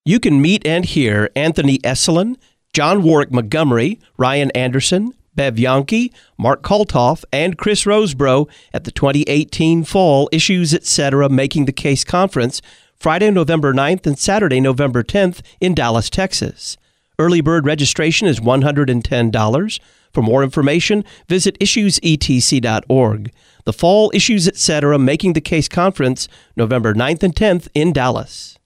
You can meet and hear Anthony Esolen, John Warwick Montgomery, Ryan Anderson, Bev Yonke, Mark Kaltoff, and Chris Rosebrough at the 2018 Fall Issues Etc. Making the Case Conference, Friday, November 9th and Saturday, November 10th in Dallas, Texas. Early bird registration is $110. For more information, visit issuesetc.org. The Fall Issues Etc. Making the Case Conference, November 9th and 10th in Dallas.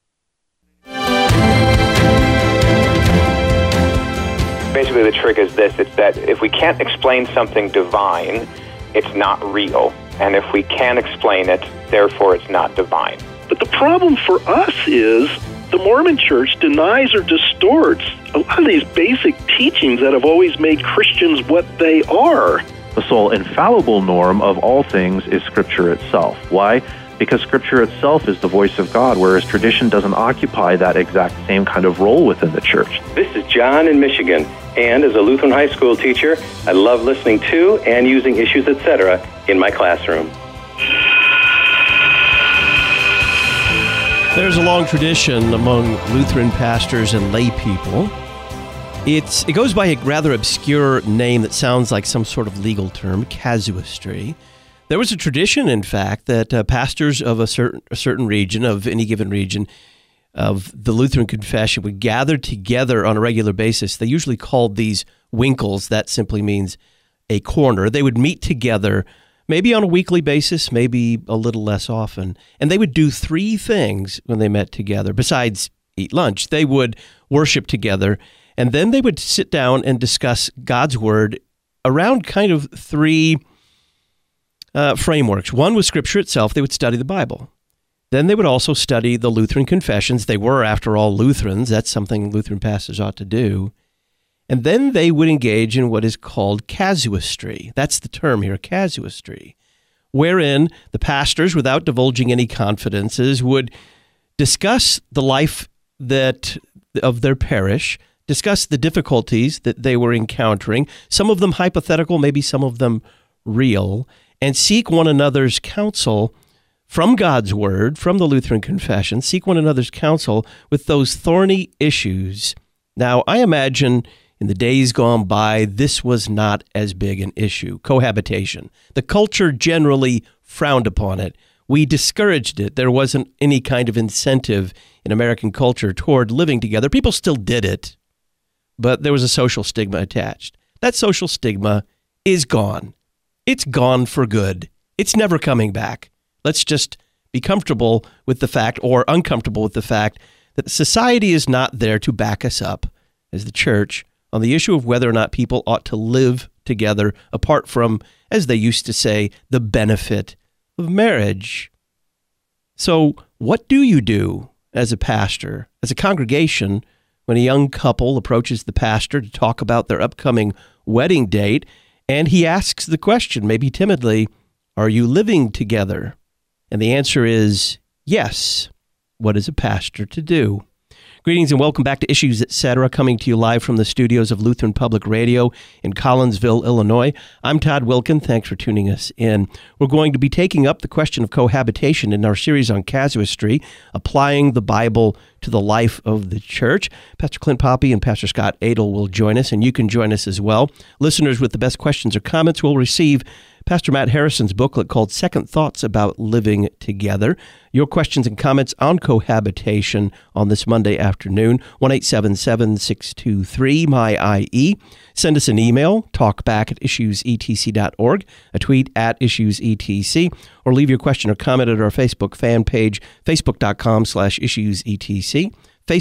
Basically, the trick is this. It's that if we can't explain something divine, it's not real. And if we can explain it, therefore it's not divine. But the problem for us is the Mormon Church denies or distorts a lot of these basic teachings that have always made Christians what they are. The sole infallible norm of all things is Scripture itself. Why? Because Scripture itself is the voice of God, whereas tradition doesn't occupy that exact same kind of role within the church. This is John in Michigan, and as a Lutheran high school teacher, I love listening to and using Issues Etc. in my classroom. There's a long tradition among Lutheran pastors and lay people. It goes by a rather obscure name that sounds like some sort of legal term, casuistry. There was a tradition, in fact, that pastors of a certain region, of any given region, of the Lutheran confession would gather together on a regular basis. They usually called these winkles. That simply means a corner. They would meet together maybe on a weekly basis, maybe a little less often. And they would do three things when they met together, besides eat lunch. They would worship together, and then they would sit down and discuss God's Word around kind of three frameworks. One was Scripture itself. They would study the Bible. Then they would also study the Lutheran confessions. They were, after all, Lutherans. That's something Lutheran pastors ought to do. And then they would engage in what is called casuistry. That's the term here, casuistry, wherein the pastors, without divulging any confidences, would discuss the life of their parish, discuss the difficulties that they were encountering, some of them hypothetical, maybe some of them real, and seek one another's counsel from God's Word, from the Lutheran confession, seek one another's counsel with those thorny issues. Now, I imagine in the days gone by, this was not as big an issue, cohabitation. The culture generally frowned upon it. We discouraged it. There wasn't any kind of incentive in American culture toward living together. People still did it, but there was a social stigma attached. That social stigma is gone. It's gone for good. It's never coming back. Let's just be comfortable with the fact, or uncomfortable with the fact, that society is not there to back us up as the church on the issue of whether or not people ought to live together apart from, as they used to say, the benefit of marriage. So what do you do as a pastor, as a congregation, when a young couple approaches the pastor to talk about their upcoming wedding date, and he asks the question, maybe timidly, are you living together? And the answer is yes. What is a pastor to do? Greetings and welcome back to Issues Etc., coming to you live from the studios of Lutheran Public Radio in Collinsville, Illinois. I'm Todd Wilkin. Thanks for tuning us in. We're going to be taking up the question of cohabitation in our series on casuistry, applying the Bible to the life of the church. Pastor Clint Poppe and Pastor Scott Adel will join us, and you can join us as well. Listeners with the best questions or comments will receive Pastor Matt Harrison's booklet called Second Thoughts About Living Together. Your questions and comments on cohabitation on this Monday afternoon, 1-877-623-MY-IE. Send us an email, talkback@issuesetc.org, a tweet at issuesetc, or leave your question or comment at our Facebook fan page, facebook.com/issuesetc,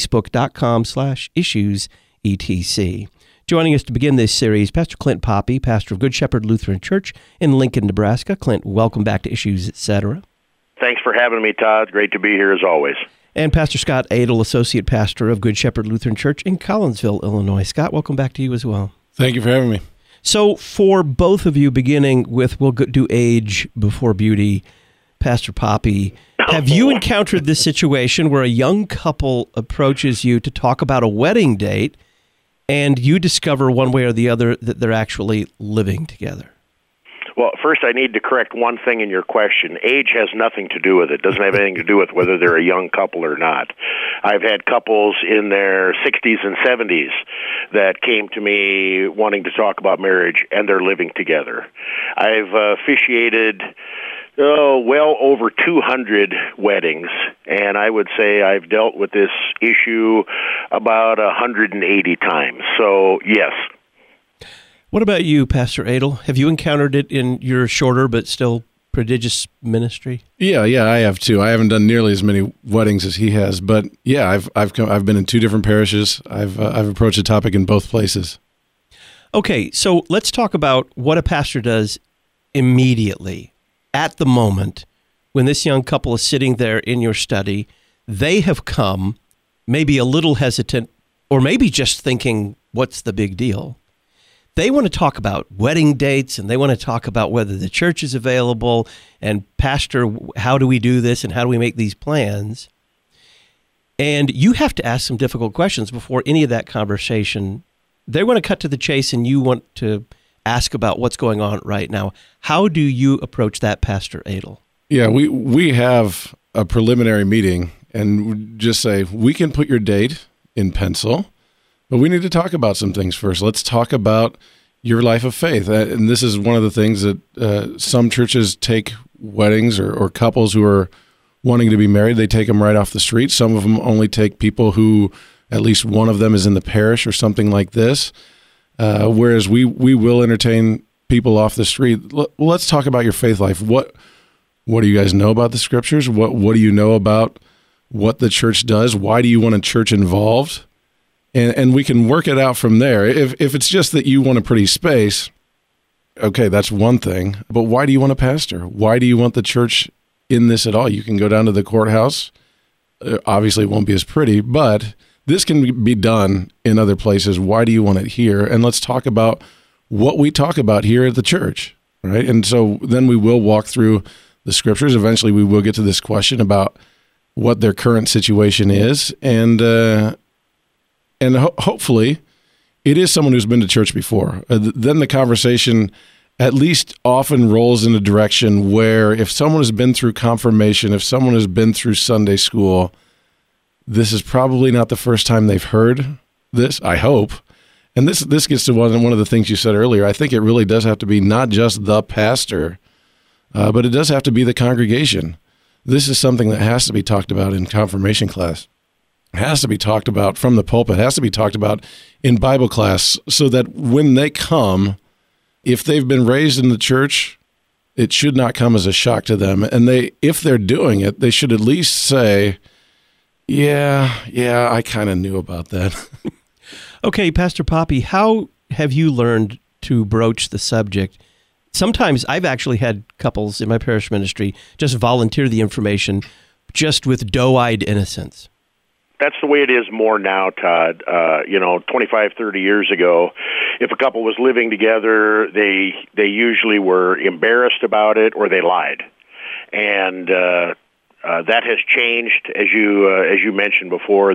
facebook.com/issuesetc. Joining us to begin this series, Pastor Clint Poppe, pastor of Good Shepherd Lutheran Church in Lincoln, Nebraska. Clint, welcome back to Issues Etc. Thanks for having me, Todd. Great to be here as always. And Pastor Scott Adel, associate pastor of Good Shepherd Lutheran Church in Collinsville, Illinois. Scott, welcome back to you as well. Thank you for having me. So for both of you, beginning with, we'll do age before beauty, Pastor Poppe, have you encountered this situation where a young couple approaches you to talk about a wedding date, and you discover one way or the other that they're actually living together? Well, first I need to correct one thing in your question. Age has nothing to do with it. It doesn't have anything to do with whether they're a young couple or not. I've had couples in their 60s and 70s that came to me wanting to talk about marriage, and they're living together. I've officiated well over 200 weddings, and I would say I've dealt with this issue about 180 times. So, yes. What about you, Pastor Adel? Have you encountered it in your shorter but still prodigious ministry? Yeah, I have too. I haven't done nearly as many weddings as he has, but yeah, I've been in 2 different parishes. I've approached the topic in both places. Okay, so let's talk about what a pastor does immediately, at the moment, when this young couple is sitting there in your study. They have come, maybe a little hesitant, or maybe just thinking, what's the big deal? They want to talk about wedding dates, and they want to talk about whether the church is available, and Pastor, how do we do this, and how do we make these plans? And you have to ask some difficult questions before any of that conversation. They want to cut to the chase, and you want to ask about what's going on right now. How do you approach that, Pastor Adel? Yeah, we have a preliminary meeting, and just say, we can put your date in pencil, but we need to talk about some things first. Let's talk about your life of faith. And this is one of the things that some churches take weddings or couples who are wanting to be married, they take them right off the street. Some of them only take people who at least one of them is in the parish or something like this. Whereas we will entertain people off the street. Let's talk about your faith life. What do you guys know about the scriptures? What do you know about what the church does? Why do you want a church involved? And we can work it out from there. If it's just that you want a pretty space, okay, that's one thing. But why do you want a pastor? Why do you want the church in this at all? You can go down to the courthouse. Obviously, it won't be as pretty, but this can be done in other places. Why do you want it here? And let's talk about what we talk about here at the church, right? And so then we will walk through the scriptures. Eventually, we will get to this question about what their current situation is, and hopefully, it is someone who's been to church before. Then the conversation at least often rolls in a direction where if someone has been through confirmation, if someone has been through Sunday school, this is probably not the first time they've heard this, I hope. And this gets to one of the things you said earlier. I think it really does have to be not just the pastor, but it does have to be the congregation. This is something that has to be talked about in confirmation class. Has to be talked about from the pulpit, has to be talked about in Bible class, so that when they come, if they've been raised in the church, it should not come as a shock to them. And if they're doing it, they should at least say, yeah, I kind of knew about that. Okay, Pastor Poppy, how have you learned to broach the subject? Sometimes I've actually had couples in my parish ministry just volunteer the information just with doe-eyed innocence. That's the way it is more now, Todd. 25, 30 years ago, if a couple was living together, they usually were embarrassed about it or they lied. And that has changed, as you mentioned before.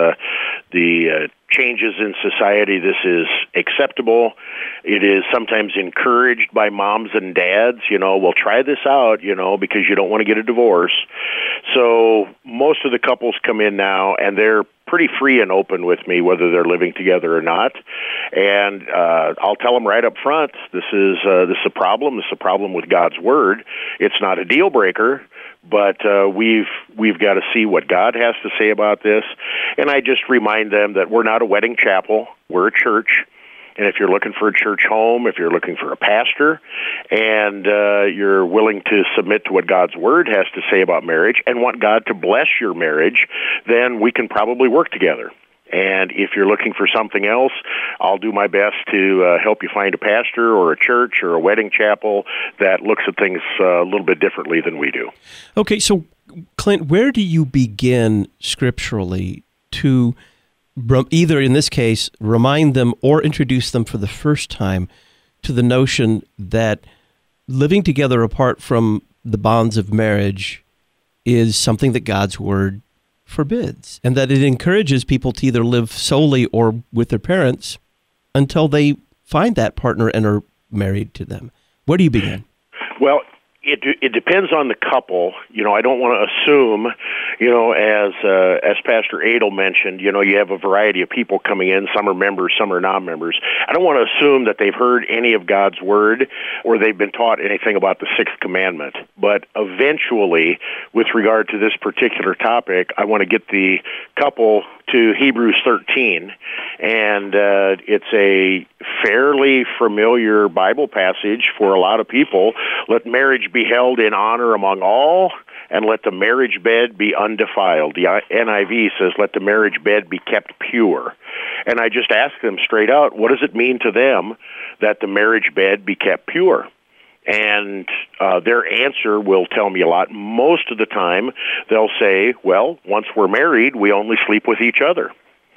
The changes in society. This is acceptable. It is sometimes encouraged by moms and dads. Well, try this out. Because you don't want to get a divorce. So most of the couples come in now, and they're pretty free and open with me, whether they're living together or not. And I'll tell them right up front, this is a problem. This is a problem with God's word. It's not a deal breaker, but we've got to see what God has to say about this. And I just remind them that we're not a wedding chapel. We're a church. And if you're looking for a church home, if you're looking for a pastor, and you're willing to submit to what God's word has to say about marriage and want God to bless your marriage, then we can probably work together. And if you're looking for something else, I'll do my best to help you find a pastor or a church or a wedding chapel that looks at things a little bit differently than we do. Okay, so Clint, where do you begin scripturally to either, in this case, remind them or introduce them for the first time to the notion that living together apart from the bonds of marriage is something that God's word forbids, and that it encourages people to either live solely or with their parents until they find that partner and are married to them? Where do you begin? Well, it depends on the couple. I don't want to assume, as Pastor Adel mentioned, you have a variety of people coming in. Some are members, some are non-members. I don't want to assume that they've heard any of God's Word or they've been taught anything about the Sixth Commandment. But eventually, with regard to this particular topic, I want to get the couple to Hebrews 13, and it's a fairly familiar Bible passage for a lot of people. Let marriage be held in honor among all, and let the marriage bed be undefiled. The NIV says, let the marriage bed be kept pure. And I just ask them straight out, what does it mean to them that the marriage bed be kept pure? And their answer will tell me a lot. Most of the time, they'll say, well, once we're married, we only sleep with each other.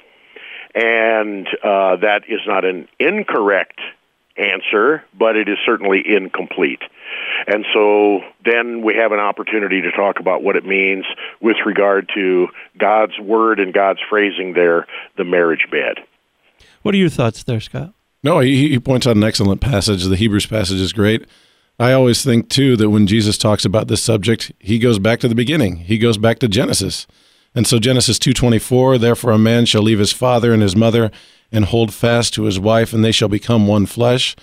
And that is not an incorrect answer, but it is certainly incomplete. And so then we have an opportunity to talk about what it means with regard to God's Word and God's phrasing there, the marriage bed. What are your thoughts there, Scott? No, he points out an excellent passage. The Hebrews passage is great. I always think, too, that when Jesus talks about this subject, he goes back to the beginning. He goes back to Genesis. And so Genesis 2:24, therefore a man shall leave his father and his mother and hold fast to his wife, and they shall become one flesh.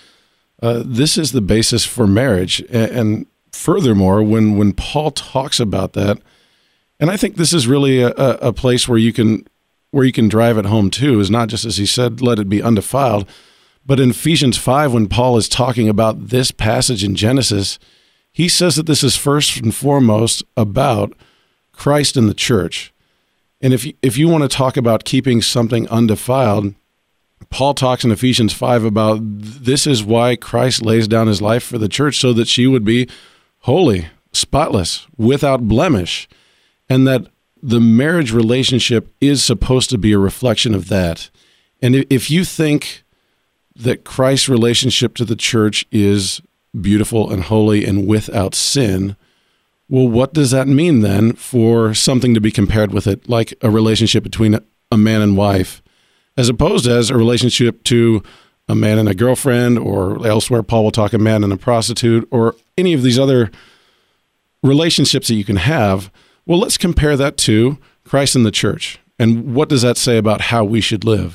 This is the basis for marriage. And furthermore, when Paul talks about that, and I think this is really a place where you can drive it home, too, is not just, as he said, let it be undefiled, but in Ephesians 5, when Paul is talking about this passage in Genesis, he says that this is first and foremost about Christ and the church. And if you want to talk about keeping something undefiled, Paul talks in Ephesians 5 about this is why Christ lays down his life for the church, so that she would be holy, spotless, without blemish, and that the marriage relationship is supposed to be a reflection of that. And if you think that Christ's relationship to the church is beautiful and holy and without sin, well, what does that mean then for something to be compared with it, like a relationship between a man and wife, as opposed as a relationship to a man and a girlfriend, or elsewhere Paul will talk a man and a prostitute, or any of these other relationships that you can have? Well, let's compare that to Christ and the church. And what does that say about how we should live?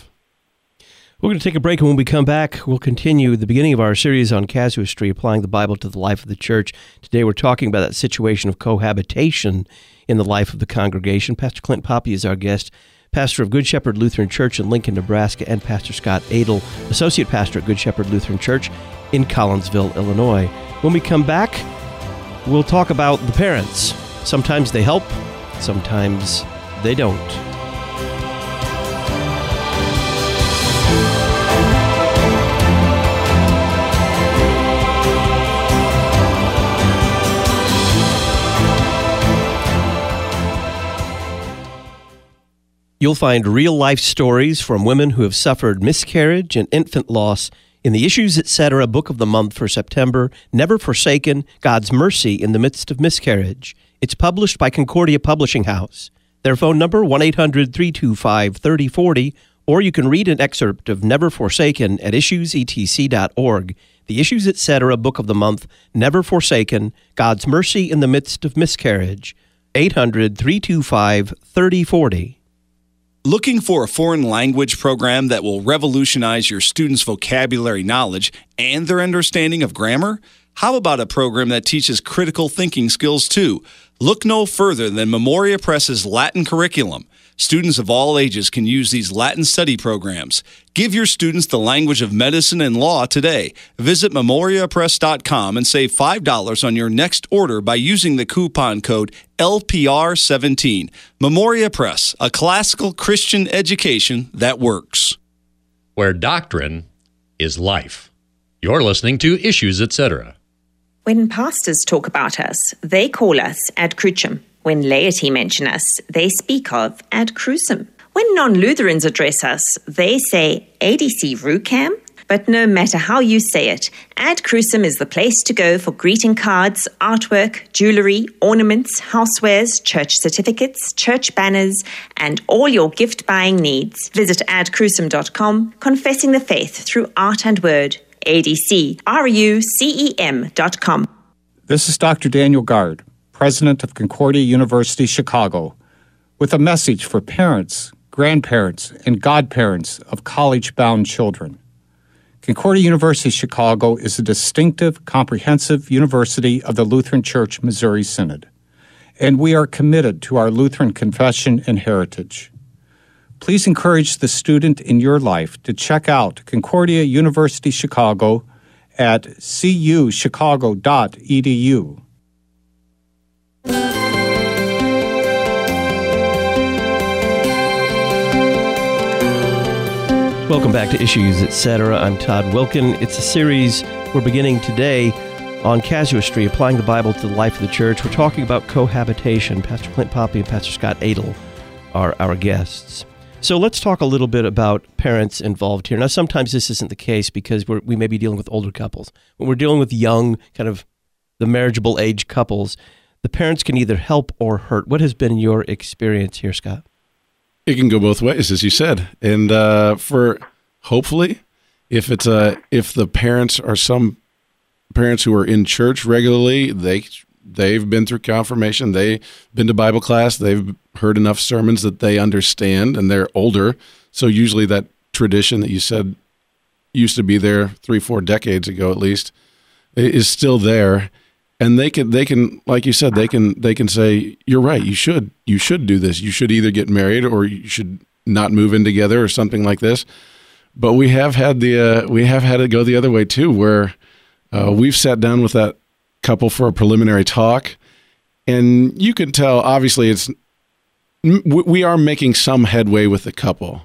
We're going to take a break, and when we come back, we'll continue the beginning of our series on casuistry, applying the Bible to the life of the church. Today we're talking about that situation of cohabitation in the life of the congregation. Pastor Clint Poppe is our guest, pastor of Good Shepherd Lutheran Church in Lincoln, Nebraska, and Pastor Scott Adel, associate pastor at Good Shepherd Lutheran Church in Collinsville, Illinois. When we come back, we'll talk about the parents. Sometimes they help, sometimes they don't. You'll find real-life stories from women who have suffered miscarriage and infant loss in the Issues Etc. Book of the Month for September, Never Forsaken, God's Mercy in the Midst of Miscarriage. It's published by Concordia Publishing House. Their phone number, 1-800-325-3040, or you can read an excerpt of Never Forsaken at issuesetc.org. The Issues Etc. Book of the Month, Never Forsaken, God's Mercy in the Midst of Miscarriage. 800-325-3040. Looking for a foreign language program that will revolutionize your students' vocabulary knowledge and their understanding of grammar? How about a program that teaches critical thinking skills too? Look no further than Memoria Press's Latin curriculum. Students of all ages can use these Latin study programs. Give your students the language of medicine and law today. Visit memoriapress.com and save $5 on your next order by using the coupon code LPR17. Memoria Press, a classical Christian education that works. Where doctrine is life. You're listening to Issues Etc. When pastors talk about us, they call us ad crucem. When laity mention us, they speak of ad crucem. When non-Lutherans address us, they say ADC Rucam. But no matter how you say it, ad crucem is the place to go for greeting cards, artwork, jewelry, ornaments, housewares, church certificates, church banners, and all your gift-buying needs. Visit adcrucem.com, confessing the faith through art and word. ADC, RUCEM.com. This is Dr. Daniel Gard, president of Concordia University Chicago, with a message for parents, grandparents, and godparents of college-bound children. Concordia University Chicago is a distinctive, comprehensive university of the Lutheran Church Missouri Synod, and we are committed to our Lutheran confession and heritage. Please encourage the student in your life to check out Concordia University Chicago at cuchicago.edu. Welcome back to Issues, Etc. I'm Todd Wilkin. It's a series we're beginning today on casuistry, applying the Bible to the life of the church. We're talking about cohabitation. Pastor Clint Poppy and Pastor Scott Adel are our guests. So let's talk a little bit about parents involved here. Now, sometimes this isn't the case because we may be dealing with older couples. When we're dealing with young, kind of the marriageable age couples, the parents can either help or hurt. What has been your experience here, Scott? It can go both ways, as you said. And for hopefully, if the parents are some parents who are in church regularly, they've been through confirmation, they've been to Bible class, they've heard enough sermons that they understand, and they're older. So usually that tradition that you said used to be there 3-4 decades ago at least is still there. And they can, like you said, they can say, you're right, you should do this. You should either get married or you should not move in together or something like this. But we have had it go the other way too, where we've sat down with that couple for a preliminary talk, and you can tell, obviously, we are making some headway with the couple.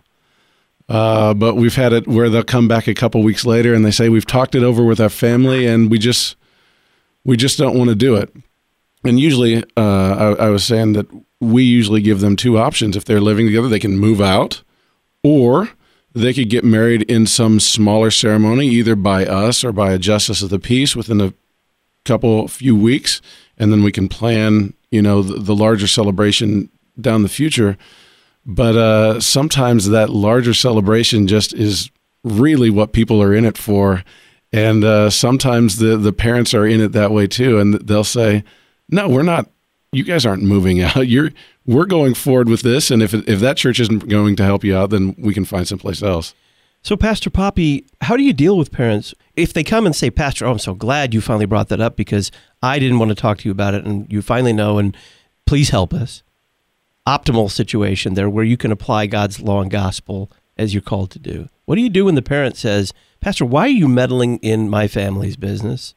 But we've had it where they'll come back a couple weeks later and they say, we've talked it over with our family and we just don't want to do it. And usually, I was saying that we usually give them two options. If they're living together, they can move out, or they could get married in some smaller ceremony, either by us or by a justice of the peace within a few weeks, and then we can plan, the larger celebration down the future. But sometimes that larger celebration just is really what people are in it for. And sometimes the parents are in it that way too, and they'll say, "No, we're not. You guys aren't moving out. We're going forward with this, and if that church isn't going to help you out, then we can find someplace else." So, Pastor Poppy, how do you deal with parents if they come and say, "Pastor, I'm so glad you finally brought that up because I didn't want to talk to you about it, and you finally know, and please help us." Optimal situation there where you can apply God's law and gospel as you're called to do. What do you do when the parent says, "Pastor, why are you meddling in my family's business?"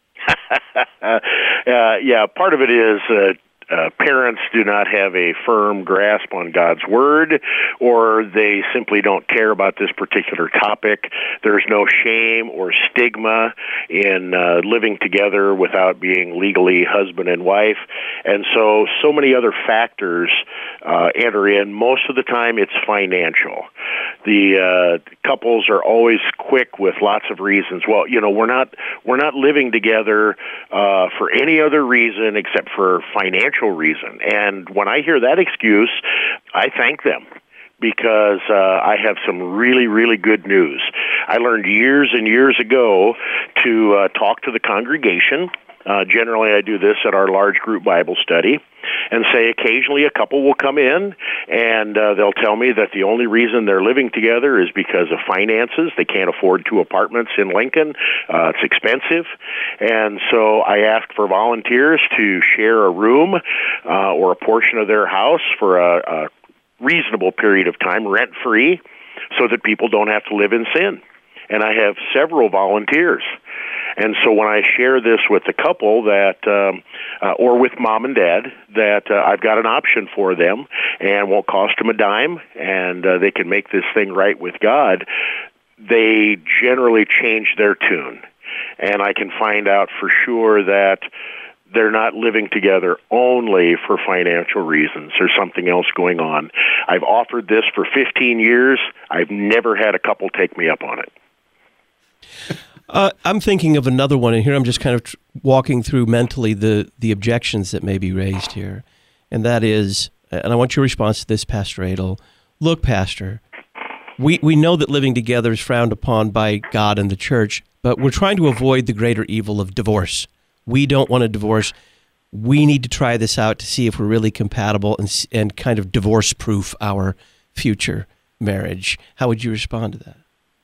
Yeah, part of it is parents do not have a firm grasp on God's Word, or they simply don't care about this particular topic. There's no shame or stigma in living together without being legally husband and wife. And so many other factors enter in. Most of the time, it's financial. The couples are always quick with lots of reasons. Well, we're not living together for any other reason except for financial reason. And when I hear that excuse, I thank them, because I have some really, really good news. I learned years and years ago to talk to the congregation. Generally, I do this at our large group Bible study, and say occasionally a couple will come in and they'll tell me that the only reason they're living together is because of finances. They can't afford 2 apartments in Lincoln. It's expensive. And so I ask for volunteers to share a room or a portion of their house for a reasonable period of time, rent-free, so that people don't have to live in sin. And I have several volunteers. And so when I share this with the couple or with mom and dad, that I've got an option for them and won't cost them a dime, and they can make this thing right with God, they generally change their tune. And I can find out for sure that they're not living together only for financial reasons. There's something else going on. I've offered this for 15 years. I've never had a couple take me up on it. I'm thinking of another one, and here I'm just kind of walking through mentally the objections that may be raised here. And that is, and I want your response to this, Pastor Adel. Look, Pastor, we know that living together is frowned upon by God and the church, but we're trying to avoid the greater evil of divorce. we don't want a divorce. We need to try this out to see if we're really compatible and kind of divorce-proof our future marriage. How would you respond to that?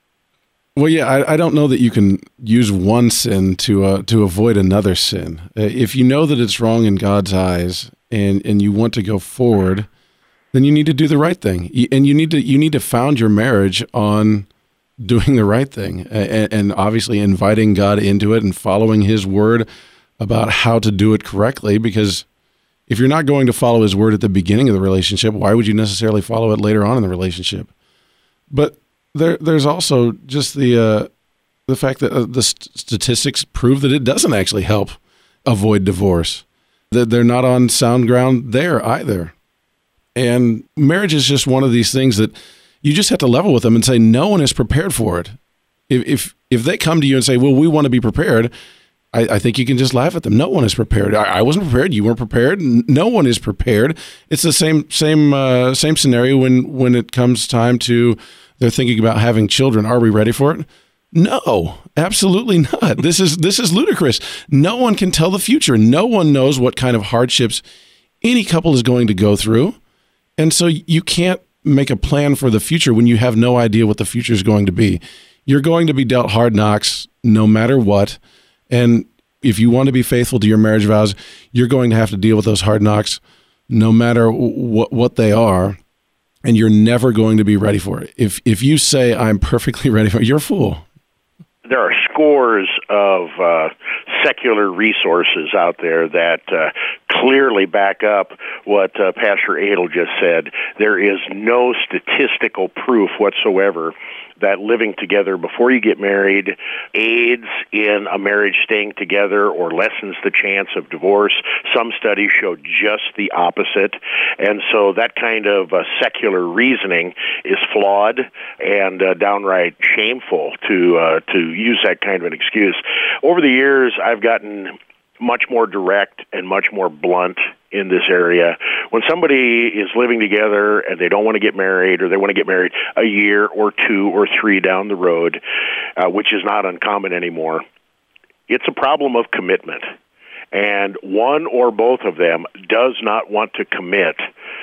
Well, yeah, I don't know that you can use one sin to avoid another sin. If you know that it's wrong in God's eyes and you want to go forward, then you need to do the right thing. And you need to found your marriage on doing the right thing and obviously inviting God into it and following His word about how to do it correctly. Because if you're not going to follow His word at the beginning of the relationship, why would you necessarily follow it later on in the relationship? But there's also just the fact that the statistics prove that it doesn't actually help avoid divorce. That they're not on sound ground there either. And marriage is just one of these things that you just have to level with them and say, no one is prepared for it. If they come to you and say, well, we want to be prepared, I think you can just laugh at them. No one is prepared. I wasn't prepared. You weren't prepared. No one is prepared. It's the same scenario when it comes time to they're thinking about having children. Are we ready for it? No, absolutely not. This is ludicrous. No one can tell the future. No one knows what kind of hardships any couple is going to go through. And so you can't make a plan for the future when you have no idea what the future is going to be. You're going to be dealt hard knocks no matter what. And if you want to be faithful to your marriage vows, you're going to have to deal with those hard knocks no matter what they are. And you're never going to be ready for it. If you say, I'm perfectly ready for it, you're a fool. There are scores of secular resources out there that clearly back up what Pastor Adel just said. There is no statistical proof whatsoever that living together before you get married aids in a marriage staying together or lessens the chance of divorce. Some studies show just the opposite. And so that kind of secular reasoning is flawed and downright shameful to use that kind of an excuse. Over the years, I've gotten much more direct and much more blunt in this area. When somebody is living together and they don't want to get married, or they want to get married a year or 2 or 3 down the road, which is not uncommon anymore, it's a problem of commitment. And one or both of them does not want to commit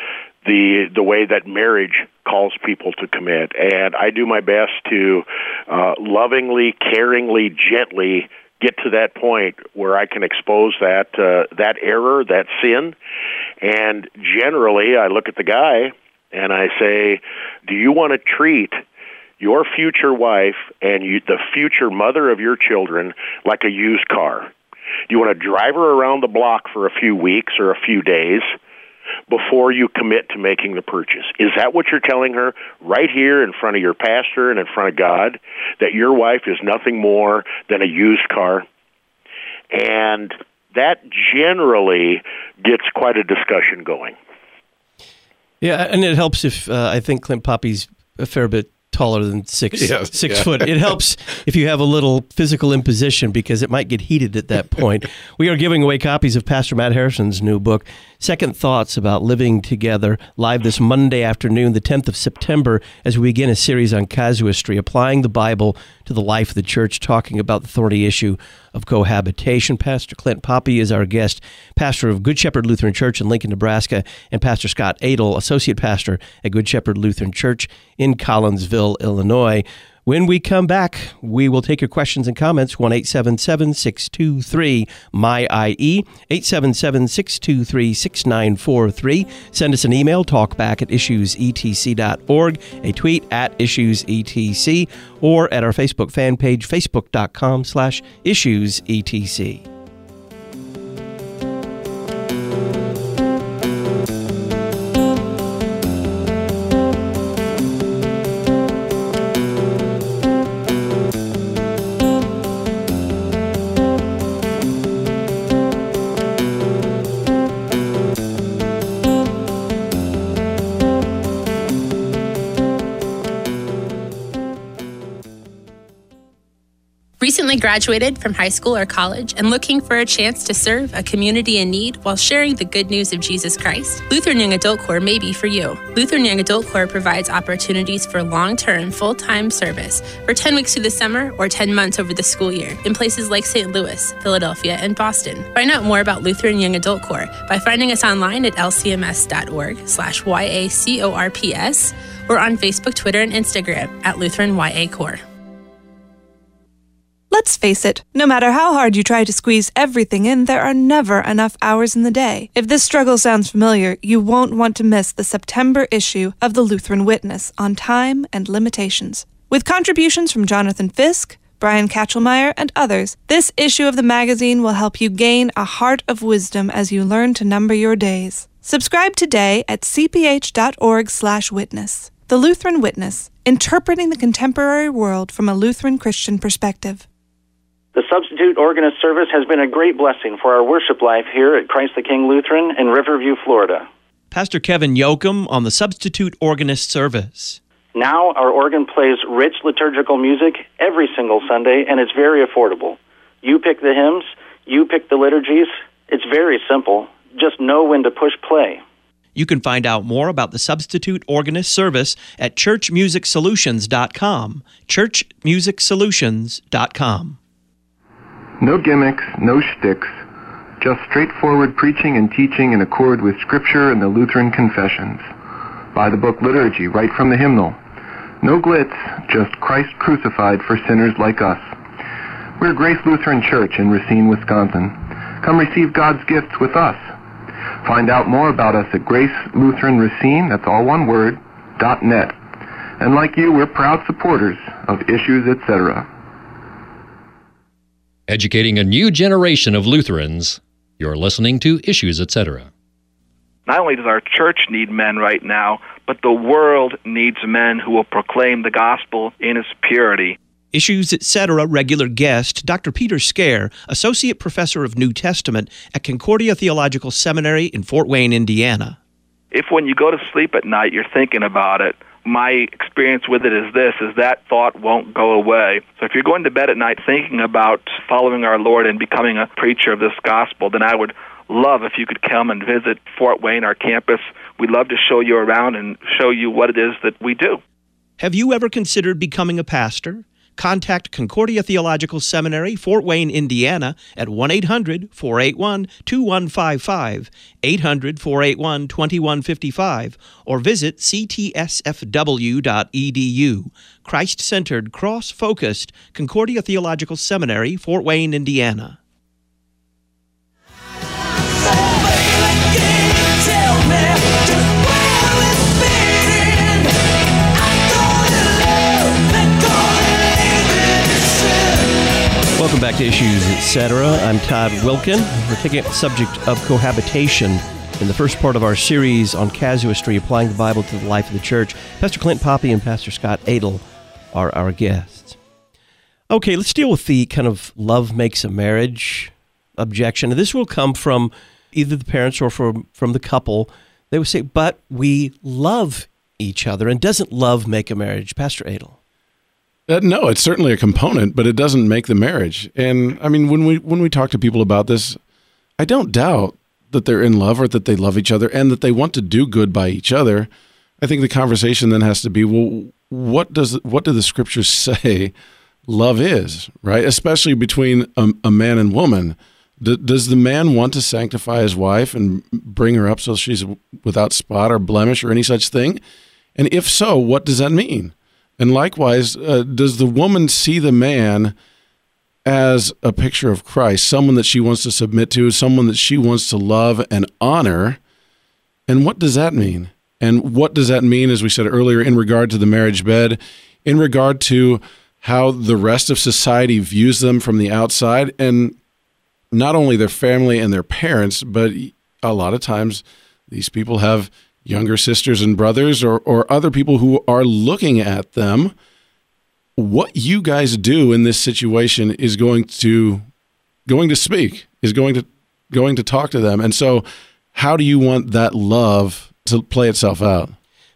the way that marriage calls people to commit. And I do my best to lovingly, caringly, gently get to that point where I can expose that error, that sin. And generally, I look at the guy and I say, do you want to treat your future wife and the future mother of your children like a used car? Do you want to drive her around the block for a few weeks or a few days before you commit to making the purchase? Is that what you're telling her right here in front of your pastor and in front of God, that your wife is nothing more than a used car? And that generally gets quite a discussion going. Yeah, and it helps if I think Clint Poppy's a fair bit taller than 6 foot. It helps if you have a little physical imposition, because it might get heated at that point. We are giving away copies of Pastor Matt Harrison's new book, Second Thoughts About Living Together, live this Monday afternoon, the 10th of September, as we begin a series on casuistry, applying the Bible to the life of the church, talking about the thorny issue of cohabitation. Pastor Clint Poppy is our guest, pastor of Good Shepherd Lutheran Church in Lincoln, Nebraska, and Pastor Scott Adel, associate pastor at Good Shepherd Lutheran Church in Collinsville, Illinois. When we come back, we will take your questions and comments. 1-877-623-MY-IE, 877-623-6943. Send us an email, talkback@issuesetc.org, a tweet @issuesetc, or at our Facebook fan page, facebook.com/issuesetc. Recently graduated from high school or college and looking for a chance to serve a community in need while sharing the good news of Jesus Christ? Lutheran Young Adult Corps may be for you. Lutheran Young Adult Corps provides opportunities for long-term, full-time service for 10 weeks through the summer or 10 months over the school year in places like St. Louis, Philadelphia, and Boston. Find out more about Lutheran Young Adult Corps by finding us online at lcms.org/YACORPS or on Facebook, Twitter, and Instagram at Lutheran YA Corps. Let's face it, no matter how hard you try to squeeze everything in, there are never enough hours in the day. If this struggle sounds familiar, you won't want to miss the September issue of the Lutheran Witness on time and limitations. With contributions from Jonathan Fisk, Brian Katchelmeyer, and others, this issue of the magazine will help you gain a heart of wisdom as you learn to number your days. Subscribe today at cph.org/witness. The Lutheran Witness, interpreting the contemporary world from a Lutheran Christian perspective. The Substitute Organist Service has been a great blessing for our worship life here at Christ the King Lutheran in Riverview, Florida. Pastor Kevin Yoakum on the Substitute Organist Service. Now our organ plays rich liturgical music every single Sunday, and it's very affordable. You pick the hymns, you pick the liturgies. It's very simple. Just know when to push play. You can find out more about the Substitute Organist Service at churchmusicsolutions.com. churchmusicsolutions.com. No gimmicks, no shticks, just straightforward preaching and teaching in accord with Scripture and the Lutheran Confessions. Buy the book Liturgy right from the hymnal. No glitz, just Christ crucified for sinners like us. We're Grace Lutheran Church in Racine, Wisconsin. Come receive God's gifts with us. Find out more about us at Grace Lutheran Racine, that's all one word, .net. And like you, we're proud supporters of Issues, etc. Educating a new generation of Lutherans. You're listening to Issues, etc. Not only does our church need men right now, but the world needs men who will proclaim the gospel in its purity. Issues, etc. regular guest, Dr. Peter Scare, Associate Professor of New Testament at Concordia Theological Seminary in Fort Wayne, Indiana. If when you go to sleep at night you're thinking about it, my experience with it is that thought won't go away. So if you're going to bed at night thinking about following our Lord and becoming a preacher of this gospel, then I would love if you could come and visit Fort Wayne, our campus. We'd love to show you around and show you what it is that we do. Have you ever considered becoming a pastor? Contact Concordia Theological Seminary, Fort Wayne, Indiana at 1-800-481-2155, 800-481-2155, or visit ctsfw.edu. Christ-centered, cross-focused Concordia Theological Seminary, Fort Wayne, Indiana. Welcome back to Issues, etc. I'm Todd Wilkin. We're taking up the subject of cohabitation in the first part of our series on casuistry, applying the Bible to the life of the church. Pastor Clint Poppy and Pastor Scott Adel are our guests. Okay, let's deal with the kind of love makes a marriage objection. And this will come from either the parents or from the couple. They would say, but we love each other, and doesn't love make a marriage? Pastor Adel. No, it's certainly a component, but it doesn't make the marriage. And I mean, when we talk to people about this, I don't doubt that they're in love or that they love each other and that they want to do good by each other. I think the conversation then has to be, well, what do the scriptures say love is, right? Especially between a man and woman. Does the man want to sanctify his wife and bring her up so she's without spot or blemish or any such thing? And if so, what does that mean? And likewise, does the woman see the man as a picture of Christ, someone that she wants to submit to, someone that she wants to love and honor? And what does that mean? And what does that mean, as we said earlier, in regard to the marriage bed, in regard to how the rest of society views them from the outside, and not only their family and their parents, but a lot of times these people have younger sisters and brothers or other people who are looking at them. What you guys do in this situation is going to speak, is going to talk to them. And so how do you want that love to play itself out?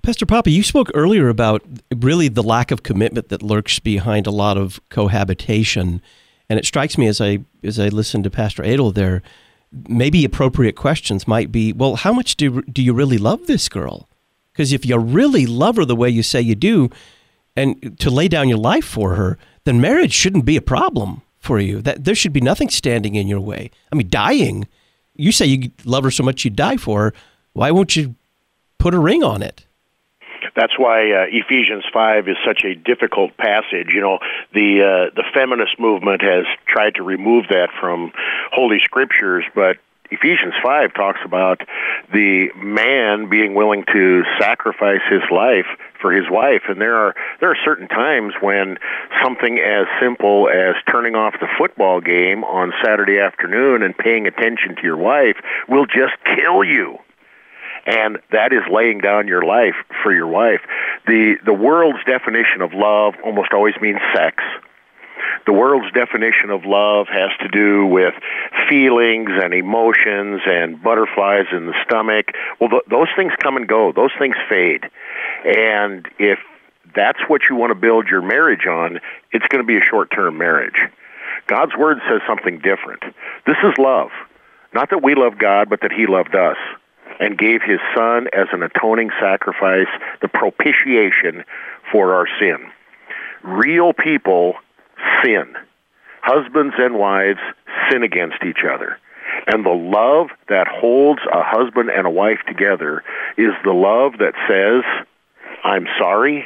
Pastor Poppy, you spoke earlier about really the lack of commitment that lurks behind a lot of cohabitation. And it strikes me as I listen to Pastor Adel there, maybe appropriate questions might be, well, how much do you really love this girl? Because if you really love her the way you say you do, and to lay down your life for her, then marriage shouldn't be a problem for you. That there should be nothing standing in your way. I mean, dying, you say you love her so much you'd die for her. Why won't you put a ring on it? That's why Ephesians 5 is such a difficult passage. You know, the feminist movement has tried to remove that from Holy Scriptures, but Ephesians 5 talks about the man being willing to sacrifice his life for his wife, and there are certain times when something as simple as turning off the football game on Saturday afternoon and paying attention to your wife will just kill you. And that is laying down your life for your wife. The world's definition of love almost always means sex. The world's definition of love has to do with feelings and emotions and butterflies in the stomach. Well, those things come and go. Those things fade. And if that's what you want to build your marriage on, it's going to be a short-term marriage. God's Word says something different. This is love. Not that we love God, but that He loved us and gave His Son as an atoning sacrifice, the propitiation for our sin. Real people sin. Husbands and wives sin against each other. And the love that holds a husband and a wife together is the love that says, I'm sorry,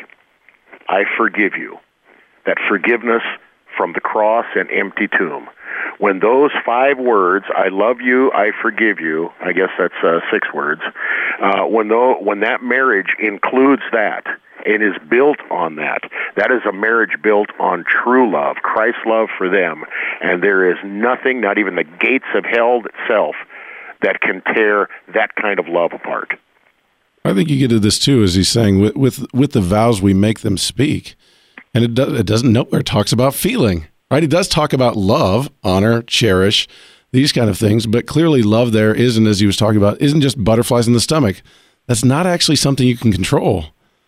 I forgive you. That forgiveness from the cross and empty tomb. When those 5 words, I love you, I forgive you, I guess that's 6 words, when that marriage includes that and is built on that, that is a marriage built on true love, Christ's love for them, and there is nothing, not even the gates of hell itself, that can tear that kind of love apart. I think you get to this too, as he's saying, with the vows we make them speak, and it doesn't nowhere talks about feeling. Right? He does talk about love, honor, cherish, these kind of things, but clearly love there isn't, as he was talking about, isn't just butterflies in the stomach. That's not actually something you can control.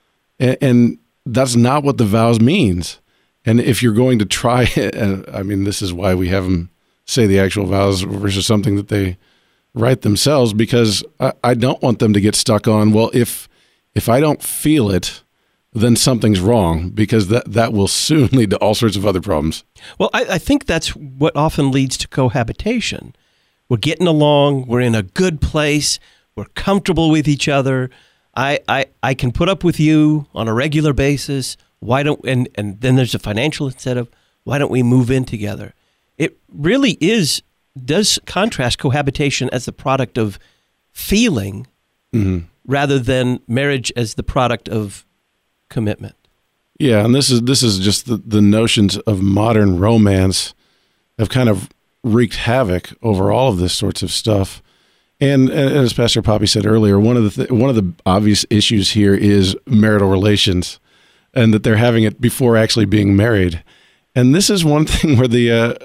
And that's not what the vows means. And if you're going to try it, I mean, this is why we have them say the actual vows versus something that they write themselves, because I don't want them to get stuck on, well, if I don't feel it, then something's wrong, because that will soon lead to all sorts of other problems. Well, I think that's what often leads to cohabitation. We're getting along. We're in a good place. We're comfortable with each other. I can put up with you on a regular basis. Why don't and then there's a financial incentive. Why don't we move in together? It really does contrast cohabitation as the product of feeling rather than marriage as the product of commitment. Yeah, and this is just the notions of modern romance have kind of wreaked havoc over all of this sorts of stuff. And as Pastor Poppy said earlier, one of the obvious issues here is marital relations, and that they're having it before actually being married. And this is one thing where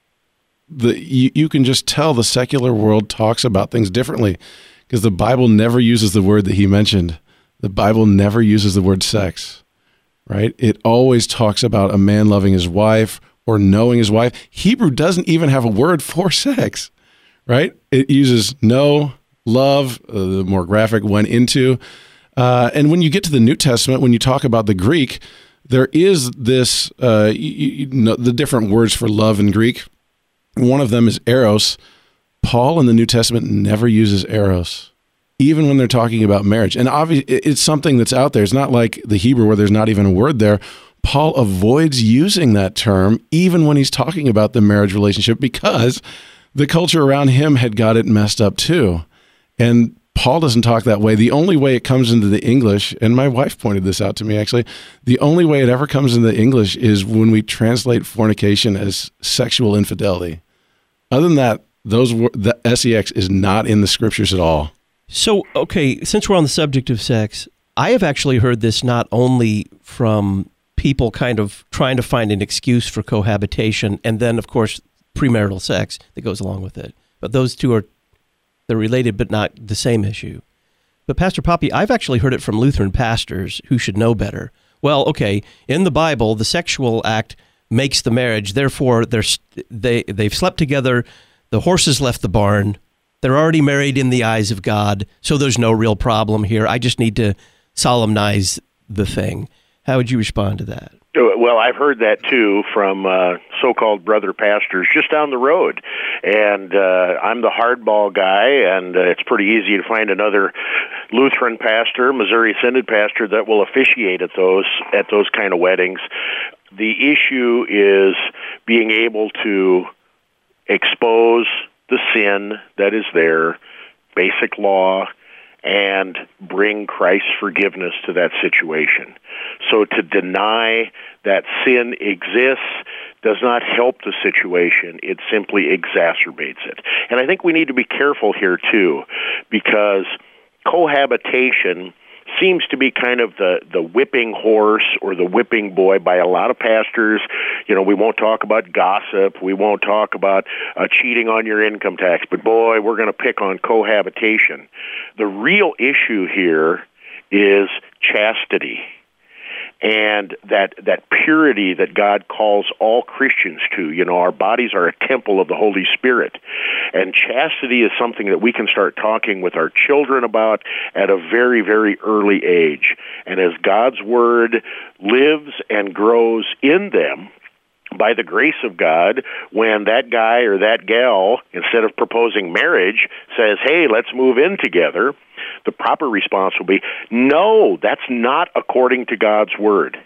you can just tell the secular world talks about things differently, because the Bible never uses the word that he mentioned. The Bible never uses the word sex, right? It always talks about a man loving his wife or knowing his wife. Hebrew doesn't even have a word for sex, right? It uses know, love, the more graphic, went into. And when you get to the New Testament, when you talk about the Greek, there is this, the different words for love in Greek. One of them is eros. Paul in the New Testament never uses eros, even when they're talking about marriage. And obviously, it's something that's out there. It's not like the Hebrew where there's not even a word there. Paul avoids using that term even when he's talking about the marriage relationship, because the culture around him had got it messed up too. And Paul doesn't talk that way. The only way it comes into the English, and my wife pointed this out to me actually, the only way it ever comes into the English is when we translate fornication as sexual infidelity. Other than that, the sex is not in the scriptures at all. So, okay, since we're on the subject of sex, I have actually heard this not only from people kind of trying to find an excuse for cohabitation, and then, of course, premarital sex that goes along with it. But those two they're related, but not the same issue. But Pastor Poppy, I've actually heard it from Lutheran pastors who should know better. Well, okay, in the Bible, the sexual act makes the marriage. Therefore, they've slept together. The horses left the barn. They're already married in the eyes of God, so there's no real problem here. I just need to solemnize the thing. How would you respond to that? Well, I've heard that, too, from so-called brother pastors just down the road. And I'm the hardball guy, and it's pretty easy to find another Lutheran pastor, Missouri Synod pastor, that will officiate at those kind of weddings. The issue is being able to expose the sin that is there, basic law, and bring Christ's forgiveness to that situation. So to deny that sin exists does not help the situation. It simply exacerbates it. And I think we need to be careful here, too, because cohabitation seems to be kind of the whipping horse or the whipping boy by a lot of pastors. You know, we won't talk about gossip. We won't talk about cheating on your income tax. But, boy, we're going to pick on cohabitation. The real issue here is chastity and that purity that God calls all Christians to. You know, our bodies are a temple of the Holy Spirit. And chastity is something that we can start talking with our children about at a very, very early age. And as God's Word lives and grows in them, by the grace of God, when that guy or that gal, instead of proposing marriage, says, hey, let's move in together, the proper response will be, no, that's not according to God's Word.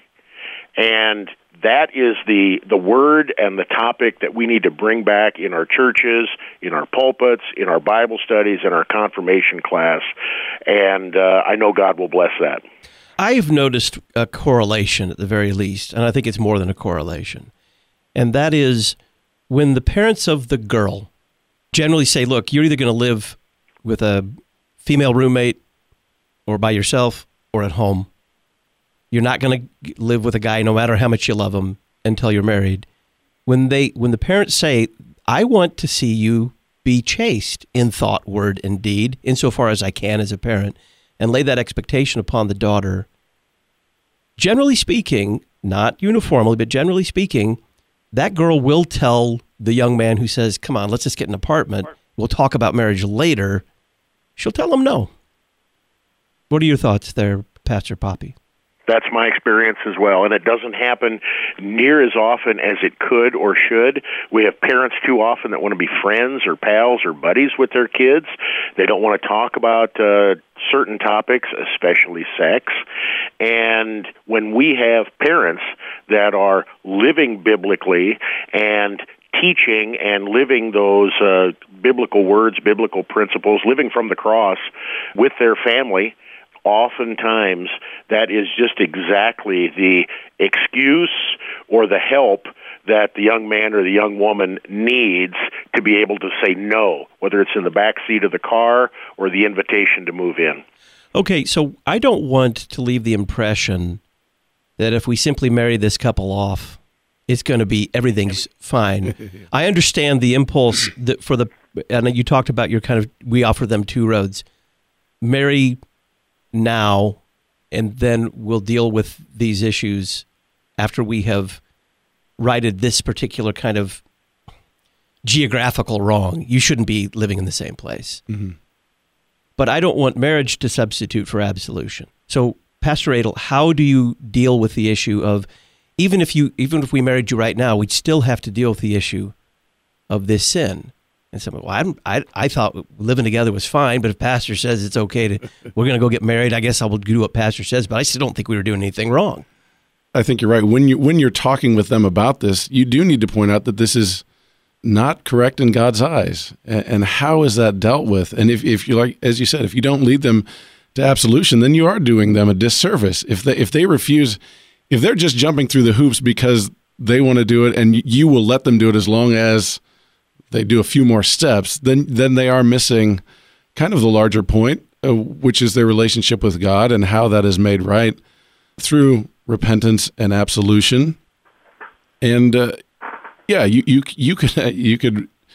And that is the word and the topic that we need to bring back in our churches, in our pulpits, in our Bible studies, in our confirmation class. And I know God will bless that. I've noticed a correlation at the very least, and I think it's more than a correlation. And that is when the parents of the girl generally say, look, you're either going to live with a female roommate or by yourself or at home. You're not going to live with a guy no matter how much you love him until you're married. When the parents say, I want to see you be chaste in thought, word, and deed, insofar as I can as a parent, and lay that expectation upon the daughter, generally speaking, not uniformly, but generally speaking, that girl will tell the young man who says, come on, let's just get an apartment. We'll talk about marriage later. She'll tell him no. What are your thoughts there, Pastor Poppy? That's my experience as well, and it doesn't happen near as often as it could or should. We have parents too often that want to be friends or pals or buddies with their kids. They don't want to talk about certain topics, especially sex. And when we have parents that are living biblically and teaching and living those biblical words, biblical principles, living from the cross with their family, oftentimes that is just exactly the excuse or the help that the young man or the young woman needs to be able to say no, whether it's in the back seat of the car or the invitation to move in. Okay, so I don't want to leave the impression that if we simply marry this couple off, it's going to be, everything's fine. I understand the impulse that and you talked about we offer them two roads. Marry now, and then we'll deal with these issues after we have righted this particular kind of geographical wrong. You shouldn't be living in the same place. Mm-hmm. But I don't want marriage to substitute for absolution. So, Pastor Adel, how do you deal with the issue of, even if we married you right now, we'd still have to deal with the issue of this sin? And someone, I thought living together was fine, but if Pastor says it's okay we're going to go get married, I guess I will do what Pastor says, but I still don't think we were doing anything wrong. I think you're right. When you're talking with them about this, you do need to point out that this is not correct in God's eyes. And how is that dealt with? And if you like, as you said, if you don't lead them to absolution, then you are doing them a disservice. If they refuse, if they're just jumping through the hoops because they want to do it, and you will let them do it as long as they do a few more steps, then they are missing kind of the larger point, which is their relationship with God and how that is made right through repentance and absolution. And you could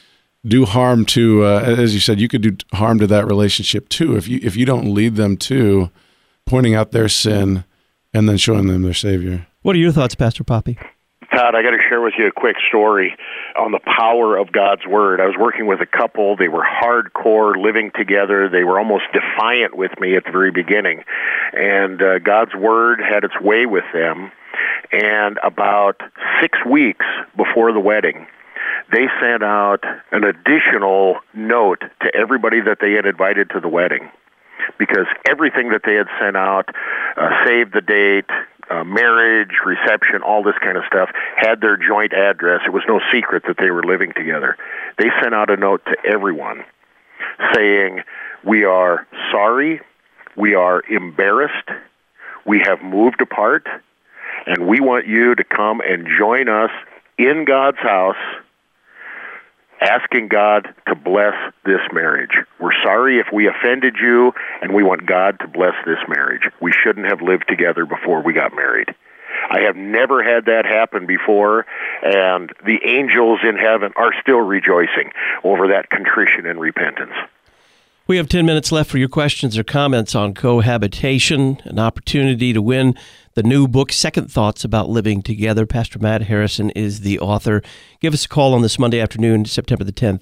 do harm to, as you said, you could do harm to that relationship too if you don't lead them to pointing out their sin and then showing them their Savior. What are your thoughts, Pastor Poppy? Todd, I got to share with you a quick story on the power of God's Word. I was working with a couple. They were hardcore living together. They were almost defiant with me at the very beginning. And God's Word had its way with them. And about 6 weeks before the wedding, they sent out an additional note to everybody that they had invited to the wedding, because everything that they had sent out, save the date, marriage, reception, all this kind of stuff, had their joint address. It was no secret that they were living together. They sent out a note to everyone saying, "We are sorry, we are embarrassed, we have moved apart, and we want you to come and join us in God's house, asking God to bless this marriage. We're sorry if we offended you, and we want God to bless this marriage. We shouldn't have lived together before we got married." I have never had that happen before, and the angels in heaven are still rejoicing over that contrition and repentance. We have 10 minutes left for your questions or comments on cohabitation, an opportunity to win the new book, Second Thoughts About Living Together. Pastor Matt Harrison is the author. Give us a call on this Monday afternoon, September the 10th,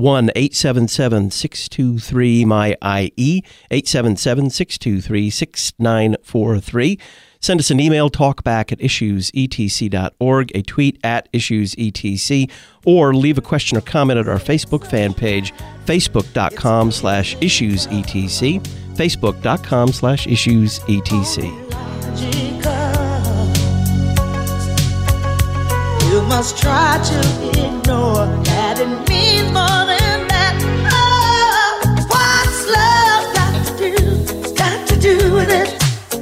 1-877-623-MY-IE, 877-623-6943. Send us an email, talkback@issuesetc.org, a tweet @issuesetc, or leave a question or comment at our Facebook fan page, facebook.com/issuesetc, facebook.com/issuesetc. You must try to ignore that it means more than that. Oh, what's love got to do with it?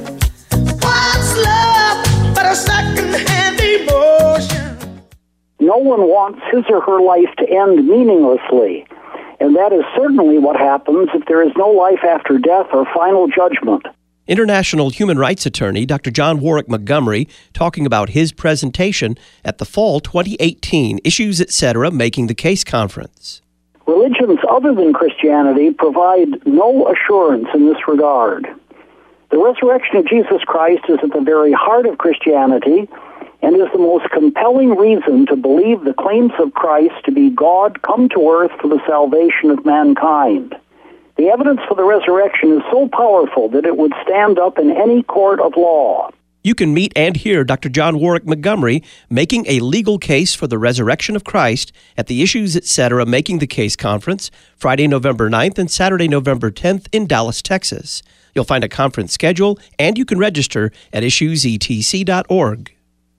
What's love but a second-hand emotion? No one wants his or her life to end meaninglessly, and that is certainly what happens if there is no life after death or final judgment. International human rights attorney Dr. John Warwick Montgomery talking about his presentation at the Fall 2018 Issues Etc. Making the Case Conference. Religions other than Christianity provide no assurance in this regard. The resurrection of Jesus Christ is at the very heart of Christianity and is the most compelling reason to believe the claims of Christ to be God come to earth for the salvation of mankind. The evidence for the resurrection is so powerful that it would stand up in any court of law. You can meet and hear Dr. John Warwick Montgomery making a legal case for the resurrection of Christ at the Issues Etc. Making the Case Conference, Friday, November 9th and Saturday, November 10th in Dallas, Texas. You'll find a conference schedule, and you can register at issuesetc.org.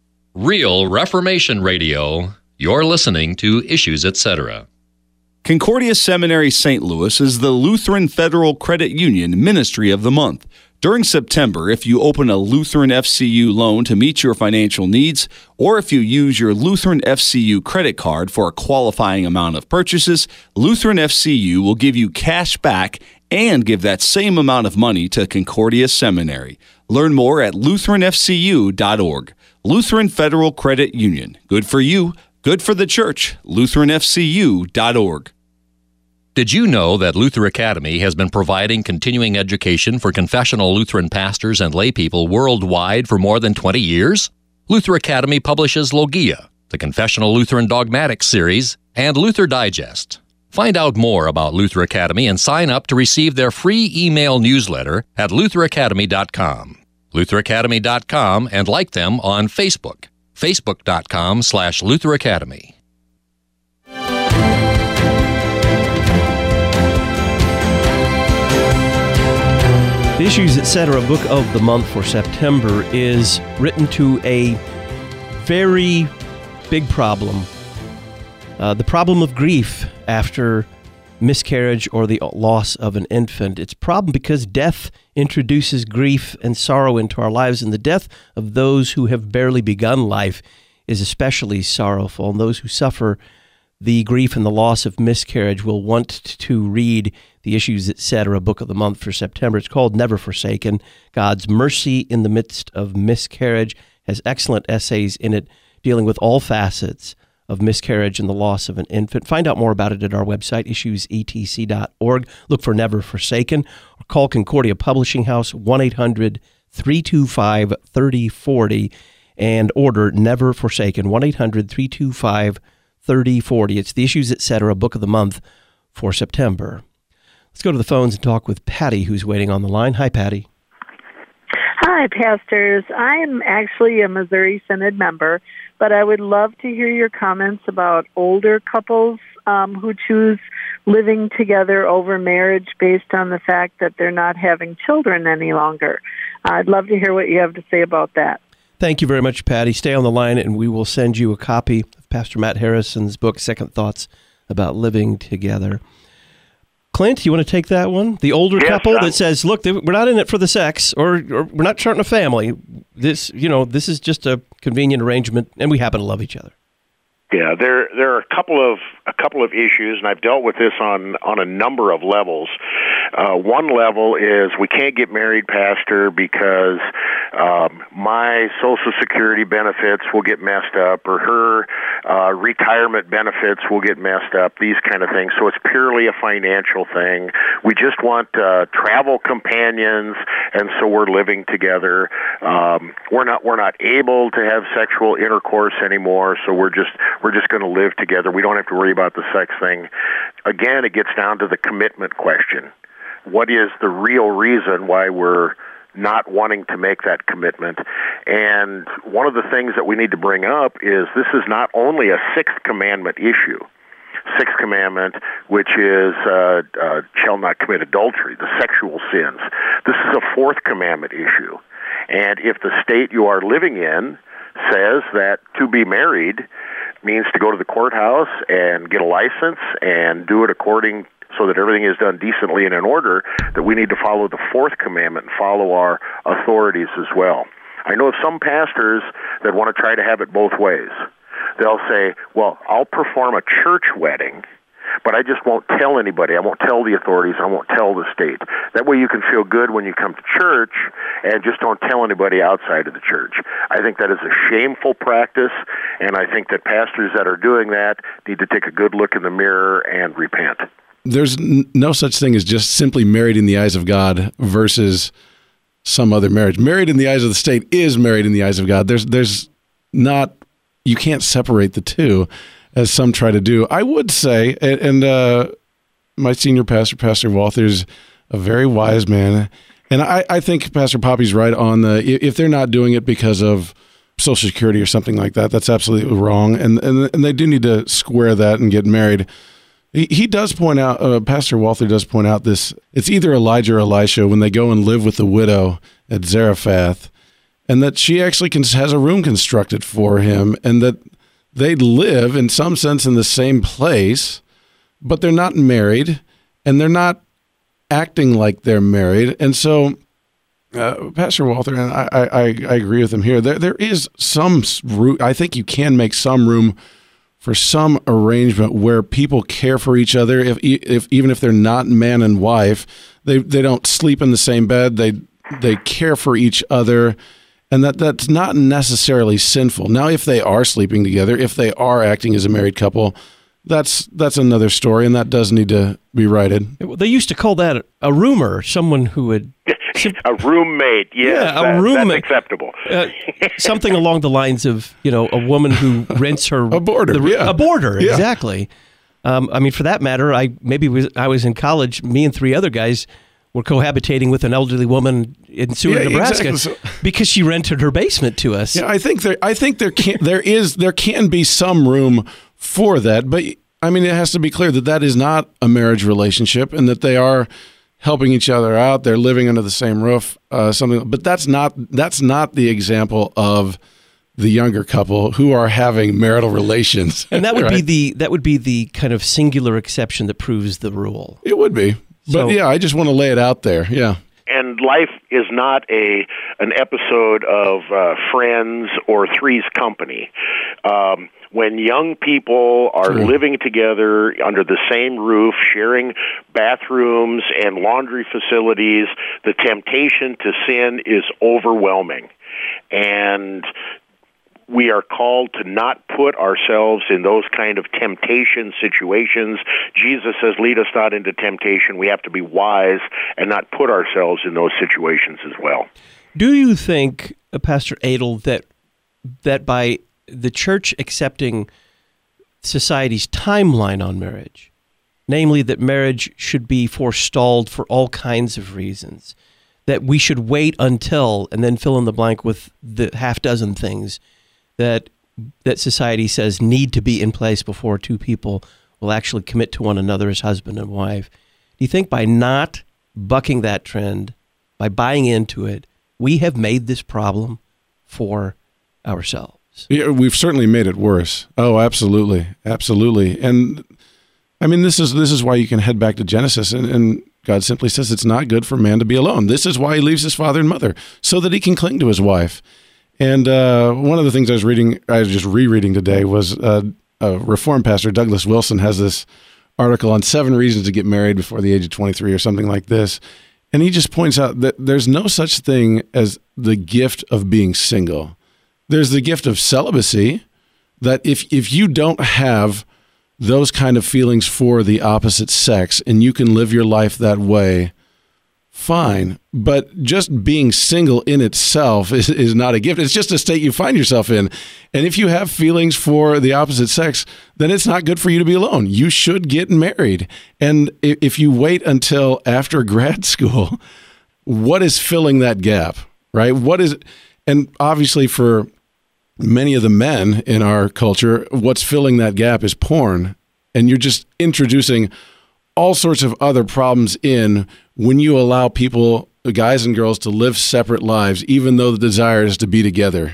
Real Reformation Radio. You're listening to Issues Etc. Concordia Seminary St. Louis is the Lutheran Federal Credit Union Ministry of the Month. During September, if you open a Lutheran FCU loan to meet your financial needs, or if you use your Lutheran FCU credit card for a qualifying amount of purchases, Lutheran FCU will give you cash back and give that same amount of money to Concordia Seminary. Learn more at lutheranfcu.org. Lutheran Federal Credit Union. Good for you, good for the church. lutheranfcu.org. Did you know that Luther Academy has been providing continuing education for confessional Lutheran pastors and laypeople worldwide for more than 20 years? Luther Academy publishes Logia, the Confessional Lutheran Dogmatics series, and Luther Digest. Find out more about Luther Academy and sign up to receive their free email newsletter at lutheracademy.com. lutheracademy.com, and like them on Facebook, facebook.com/Luther Academy. The Issues Etc. Book of the Month for September is written to a very big problem. The problem of grief after miscarriage or the loss of an infant. It's a problem because death introduces grief and sorrow into our lives, and the death of those who have barely begun life is especially sorrowful. And those who suffer the grief and the loss of miscarriage will want to read the Issues Etc. Book of the Month for September. It's called Never Forsaken, God's Mercy in the Midst of Miscarriage. Has excellent essays in it dealing with all facets of miscarriage and the loss of an infant. Find out more about it at our website, issuesetc.org. Look for Never Forsaken, or call Concordia Publishing House, 1-800-325-3040, and order Never Forsaken, 1-800-325-3040. It's the Issues Etc. Book of the Month for September. Let's go to the phones and talk with Patty, who's waiting on the line. Hi, Patty. Hi, pastors. I am actually a Missouri Synod member, but I would love to hear your comments about older couples who choose living together over marriage based on the fact that they're not having children any longer. I'd love to hear what you have to say about that. Thank you very much, Patty. Stay on the line, and we will send you a copy of Pastor Matt Harrison's book, Second Thoughts About Living Together. Clint, you want to take that one? The older couple that says, look, we're not in it for the sex, or we're not starting a family. This is just a convenient arrangement, and we happen to love each other. Yeah, there are a couple of issues, and I've dealt with this on a number of levels. One level is we can't get married, Pastor, because my Social Security benefits will get messed up, or her retirement benefits will get messed up. These kind of things. So it's purely a financial thing. We just want travel companions, and so we're living together. We're not able to have sexual intercourse anymore, so we're just going to live together. We don't have to worry about the sex thing. Again, it gets down to the commitment question. What is the real reason why we're not wanting to make that commitment? And one of the things that we need to bring up is this is not only a sixth commandment issue. Sixth commandment, which is shall not commit adultery, the sexual sins. This is a fourth commandment issue. And if the state you are living in says that to be married means to go to the courthouse and get a license and do it according so that everything is done decently and in order, that we need to follow the fourth commandment and follow our authorities as well. I know of some pastors that want to try to have it both ways. They'll say, well, I'll perform a church wedding, but I just won't tell anybody. I won't tell the authorities. I won't tell the state. That way you can feel good when you come to church and just don't tell anybody outside of the church. I think that is a shameful practice, and I think that pastors that are doing that need to take a good look in the mirror and repent. There's no such thing as just simply married in the eyes of God versus some other marriage. Married in the eyes of the state is married in the eyes of God. There's not, you can't separate the two, as some try to do. I would say, and my senior pastor, Pastor Walther, is a very wise man. And I think Pastor Poppy's right on if they're not doing it because of Social Security or something like that, that's absolutely wrong. And they do need to square that and get married. He does point out, Pastor Walther does point out this, it's either Elijah or Elisha when they go and live with the widow at Zarephath, and that she actually has a room constructed for him, and that they live in some sense in the same place, but they're not married, and they're not acting like they're married. And so Pastor Walther, and I agree with him here, there is some room, I think you can make some room for some arrangement where people care for each other, if even if they're not man and wife, they don't sleep in the same bed, they care for each other, and that's not necessarily sinful. Now, if they are sleeping together, if they are acting as a married couple, that's another story, and that does need to be righted. They used to call that a roomer, someone who would... A roommate, yes, yeah, a roommate. That's acceptable. Something along the lines of, a woman who rents her... a boarder, A boarder, yeah. Exactly. I mean, for that matter, I was in college, me and three other guys were cohabitating with an elderly woman in Seward, Nebraska, exactly. Because she rented her basement to us. Yeah, I think there can be some room for that, but I mean, it has to be clear that is not a marriage relationship, and that they are helping each other out. They're living under the same roof, but that's not the example of the younger couple who are having marital relations. And that would right? be the kind of singular exception that proves the rule. It would be. But yeah, I just want to lay it out there. Yeah. And life is not an episode of Friends or Three's Company. When young people are living together under the same roof, sharing bathrooms and laundry facilities, the temptation to sin is overwhelming. And We are called to not put ourselves in those kind of temptation situations. Jesus says, lead us not into temptation. We have to be wise and not put ourselves in those situations as well. Do you think, Pastor Adel, that by the church accepting society's timeline on marriage, namely that marriage should be forestalled for all kinds of reasons, that we should wait until, and then fill in the blank with the half dozen things that society says need to be in place before two people will actually commit to one another as husband and wife. Do you think by not bucking that trend, by buying into it, we have made this problem for ourselves? Yeah, we've certainly made it worse. Oh, absolutely. Absolutely. And I mean, this is why you can head back to Genesis, and God simply says it's not good for man to be alone. This is why he leaves his father and mother, so that he can cling to his wife. And one of the things I was just rereading today was a Reformed pastor, Douglas Wilson, has this article on 7 reasons to get married before the age of 23 or something like this. And he just points out that there's no such thing as the gift of being single. There's the gift of celibacy, that if you don't have those kind of feelings for the opposite sex and you can live your life that way, fine. But just being single in itself is not a gift. It's just a state you find yourself in. And if you have feelings for the opposite sex, then it's not good for you to be alone. You should get married. And if you wait until after grad school, what is filling that gap, right? And obviously for many of the men in our culture, what's filling that gap is porn. And you're just introducing all sorts of other problems in when you allow people, guys and girls, to live separate lives, even though the desire is to be together.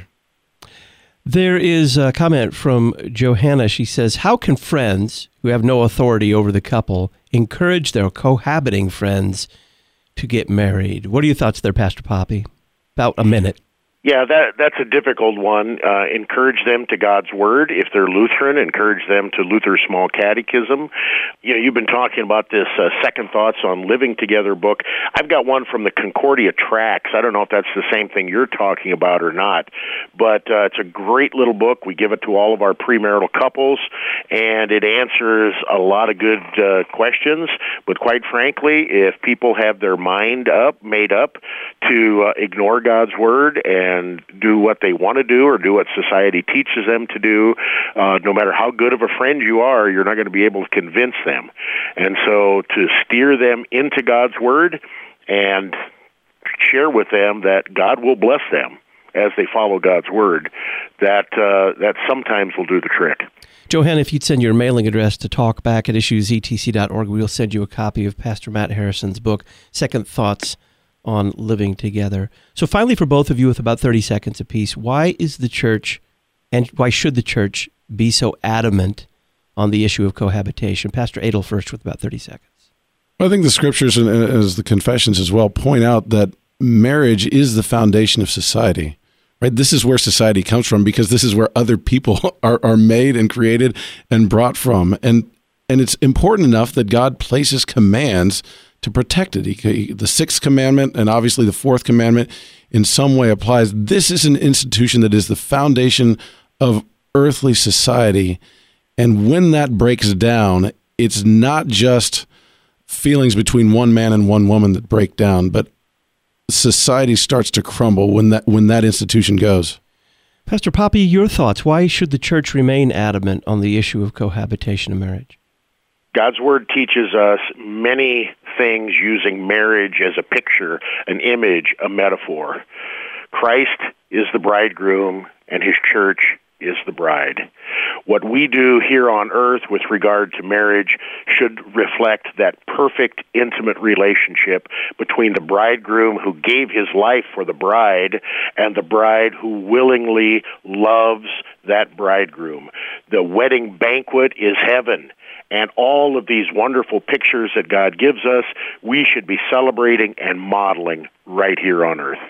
There is a comment from Johanna. She says, how can friends who have no authority over the couple encourage their cohabiting friends to get married? What are your thoughts there, Pastor Poppy? About a minute. Yeah, that's a difficult one. Encourage them to God's Word. If they're Lutheran, encourage them to Luther's Small Catechism. You know, you've been talking about this Second Thoughts on Living Together book. I've got one from the Concordia Tracts. I don't know if that's the same thing you're talking about or not, but it's a great little book. We give it to all of our premarital couples, and it answers a lot of good questions. But quite frankly, if people have their mind made up to ignore God's Word and do what they want to do or do what society teaches them to do, no matter how good of a friend you are, you're not going to be able to convince them. And so to steer them into God's Word and share with them that God will bless them as they follow God's Word, that sometimes will do the trick. Johanna, if you'd send your mailing address to talkback@issuesetc.org, we'll send you a copy of Pastor Matt Harrison's book, Second Thoughts on Living Together. So finally, for both of you with about 30 seconds apiece, why is the church, and why should the church be so adamant on the issue of cohabitation? Pastor Adel first with about 30 seconds. I think the scriptures and as the confessions as well point out that marriage is the foundation of society, right? This is where society comes from because this is where other people are made and created and brought from. And it's important enough that God places commands to protect it. The 6th commandment and obviously the 4th commandment in some way applies. This is an institution that is the foundation of earthly society. And when that breaks down, it's not just feelings between one man and one woman that break down, but society starts to crumble when that institution goes. Pastor Poppy, your thoughts. Why should the church remain adamant on the issue of cohabitation and marriage? God's Word teaches us many things using marriage as a picture, an image, a metaphor. Christ is the bridegroom, and his church is the bride. What we do here on earth with regard to marriage should reflect that perfect, intimate relationship between the bridegroom who gave his life for the bride and the bride who willingly loves that bridegroom. The wedding banquet is heaven. And all of these wonderful pictures that God gives us, we should be celebrating and modeling right here on earth.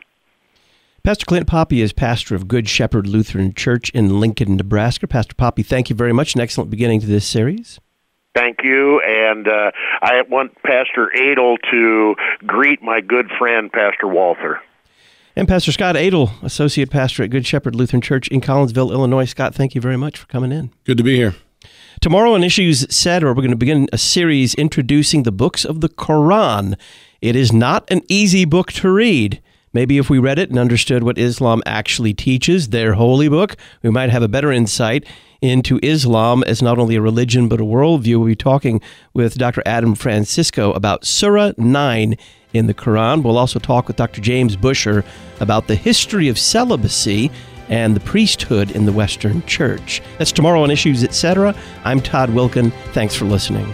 Pastor Clint Poppy is pastor of Good Shepherd Lutheran Church in Lincoln, Nebraska. Pastor Poppy, thank you very much. An excellent beginning to this series. Thank you. And I want Pastor Adel to greet my good friend, Pastor Walther. And Pastor Scott Adel, Associate Pastor at Good Shepherd Lutheran Church in Collinsville, Illinois. Scott, thank you very much for coming in. Good to be here. Tomorrow on Issues Etc., we're going to begin a series introducing the books of the Quran. It is not an easy book to read. Maybe if we read it and understood what Islam actually teaches, their holy book, we might have a better insight into Islam as not only a religion but a worldview. We'll be talking with Dr. Adam Francisco about Surah 9 in the Quran. We'll also talk with Dr. James Busher about the history of celibacy and the priesthood in the Western Church. That's tomorrow on Issues Etc. I'm Todd Wilken. Thanks for listening.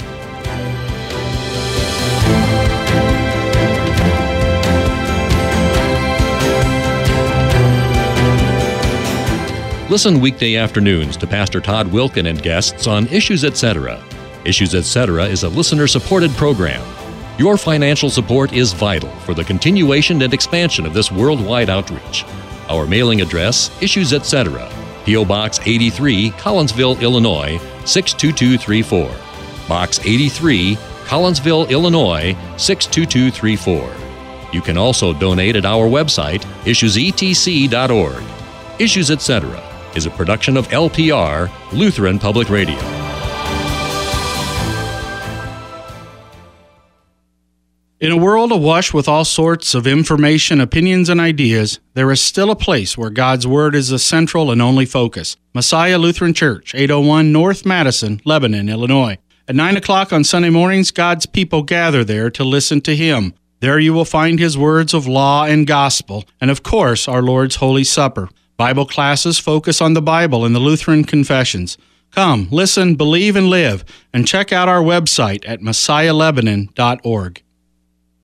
Listen weekday afternoons to Pastor Todd Wilken and guests on Issues Etc. Issues Etc. is a listener-supported program. Your financial support is vital for the continuation and expansion of this worldwide outreach. Our mailing address, Issues Etc., P.O. Box 83, Collinsville, Illinois, 62234. Box 83, Collinsville, Illinois, 62234. You can also donate at our website, issuesetc.org. Issues Etc. is a production of LPR, Lutheran Public Radio. In a world awash with all sorts of information, opinions, and ideas, there is still a place where God's Word is the central and only focus. Messiah Lutheran Church, 801 North Madison, Lebanon, Illinois. At 9 o'clock on Sunday mornings, God's people gather there to listen to Him. There you will find His words of law and gospel, and of course, our Lord's Holy Supper. Bible classes focus on the Bible and the Lutheran confessions. Come, listen, believe, and live, and check out our website at messiahlebanon.org.